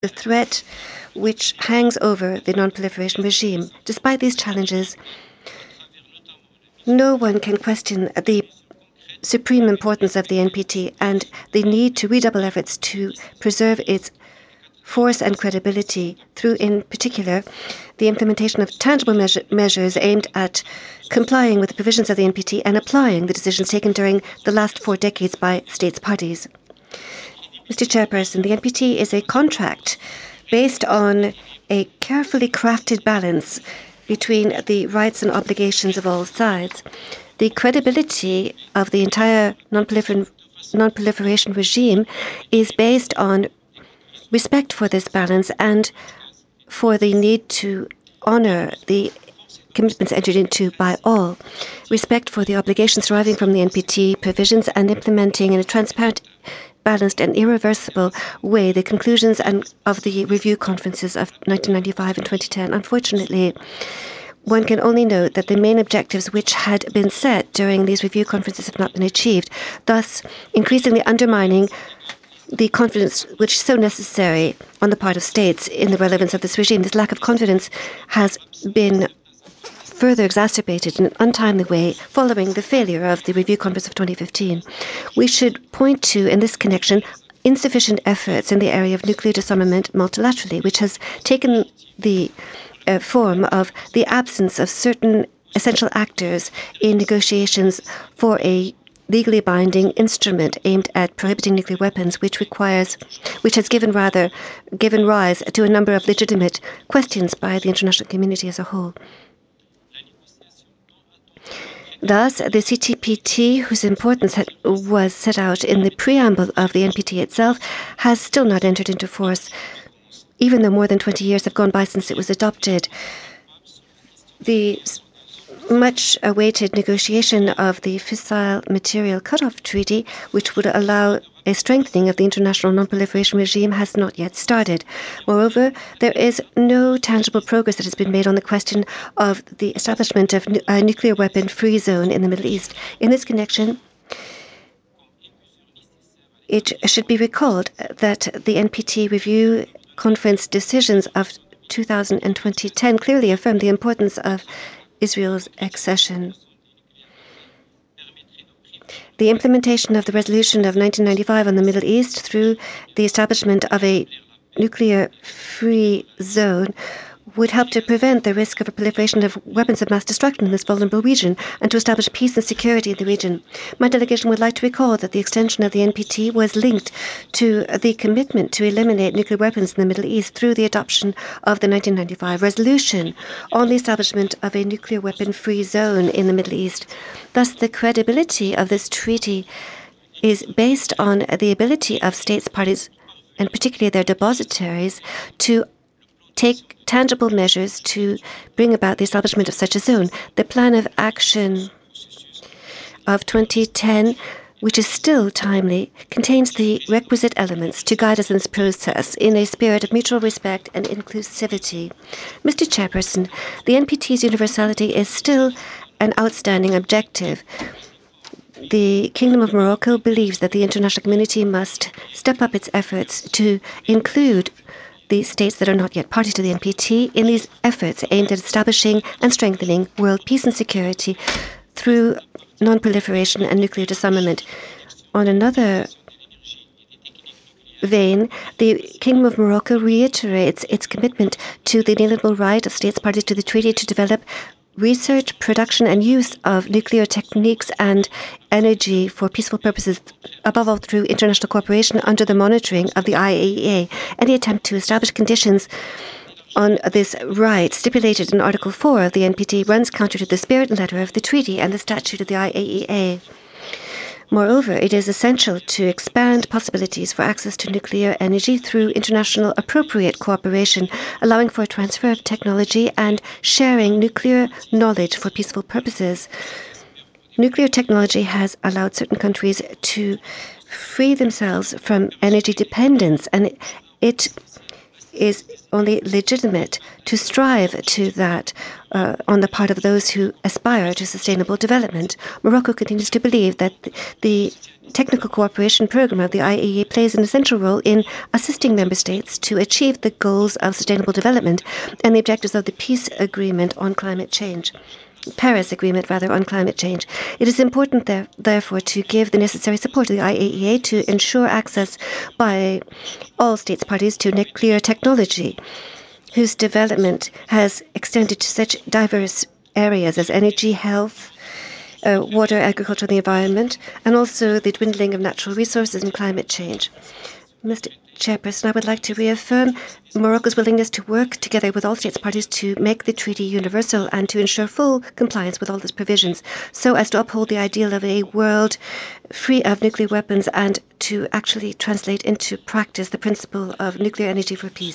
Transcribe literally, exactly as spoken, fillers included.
the threat which hangs over the non-proliferation regime. Despite these challenges, no one can question the supreme importance of the N P T and the need to redouble efforts to preserve its force and credibility through, in particular, the implementation of tangible measure measures aimed at complying with the provisions of the N P T and applying the decisions taken during the last four decades by states parties. Mister Chairperson, the N P T is a contract based on a carefully crafted balance between the rights and obligations of all sides. The credibility of the entire non-proliferation non-proliferation regime is based on respect for this balance and for the need to honor the commitments entered into by all, respect for the obligations deriving from the N P T provisions, and implementing in a transparent, balanced, and irreversible way the conclusions and of the review conferences of nineteen ninety-five and twenty ten. Unfortunately, one can only note that the main objectives which had been set during these review conferences have not been achieved, thus increasingly undermining the confidence which is so necessary on the part of states in the relevance of this regime. This lack of confidence has been further exacerbated in an untimely way following the failure of the review conference of twenty fifteen. We should point to, in this connection, insufficient efforts in the area of nuclear disarmament multilaterally, which has taken the uh, form of the absence of certain essential actors in negotiations for a legally binding instrument aimed at prohibiting nuclear weapons, which requires, which has given rather given rise to a number of legitimate questions by the international community as a whole. Thus, the C T P T, whose importance had, was set out in the preamble of the N P T itself, has still not entered into force, even though more than twenty years have gone by since it was adopted. The much-awaited negotiation of the Fissile Material Cutoff Treaty, which would allow a strengthening of the international non-proliferation regime, has not yet started. Moreover, there is no tangible progress that has been made on the question of the establishment of a nuclear weapon-free zone in the Middle East. In this connection, it should be recalled that the N P T Review Conference decisions of two thousand and twenty ten clearly affirmed the importance of Israel's accession. The implementation of the resolution of nineteen ninety-five on the Middle East through the establishment of a nuclear-free zone would help to prevent the risk of a proliferation of weapons of mass destruction in this vulnerable region and to establish peace and security in the region. My delegation would like to recall that the extension of the N P T was linked to the commitment to eliminate nuclear weapons in the Middle East through the adoption of the nineteen ninety-five resolution on the establishment of a nuclear weapon-free zone in the Middle East. Thus, the credibility of this treaty is based on the ability of states parties, and particularly their depositories, to take tangible measures to bring about the establishment of such a zone. The plan of action of twenty ten, which is still timely, contains the requisite elements to guide us in this process in a spirit of mutual respect and inclusivity. Mister Chairperson, the N P T's universality is still an outstanding objective. The Kingdom of Morocco believes that the international community must step up its efforts to include the states that are not yet party to the N P T in these efforts aimed at establishing and strengthening world peace and security through non-proliferation and nuclear disarmament. On another vein, the Kingdom of Morocco reiterates its commitment to the inalienable right of states parties to the treaty to develop research, production, and use of nuclear techniques and energy for peaceful purposes, above all through international cooperation under the monitoring of the I A E A. Any attempt to establish conditions on this right stipulated in Article four of the N P T runs counter to the spirit and letter of the treaty and the statute of the I A E A. Moreover, it is essential to expand possibilities for access to nuclear energy through international appropriate cooperation, allowing for a transfer of technology and sharing nuclear knowledge for peaceful purposes. Nuclear technology has allowed certain countries to free themselves from energy dependence, and it, it is only legitimate to strive to that uh, on the part of those who aspire to sustainable development. Morocco continues to believe that the technical cooperation program of the I A E A plays an essential role in assisting member states to achieve the goals of sustainable development and the objectives of the peace agreement on climate change. Paris Agreement, rather, on climate change. It is important, there, therefore, to give the necessary support to the I A E A to ensure access by all states parties to nuclear technology, whose development has extended to such diverse areas as energy, health, uh, water, agriculture, and the environment, and also the dwindling of natural resources and climate change. Mister Chairperson, I would like to reaffirm Morocco's willingness to work together with all states parties to make the treaty universal and to ensure full compliance with all its provisions, so as to uphold the ideal of a world free of nuclear weapons and to actually translate into practice the principle of nuclear energy for peace.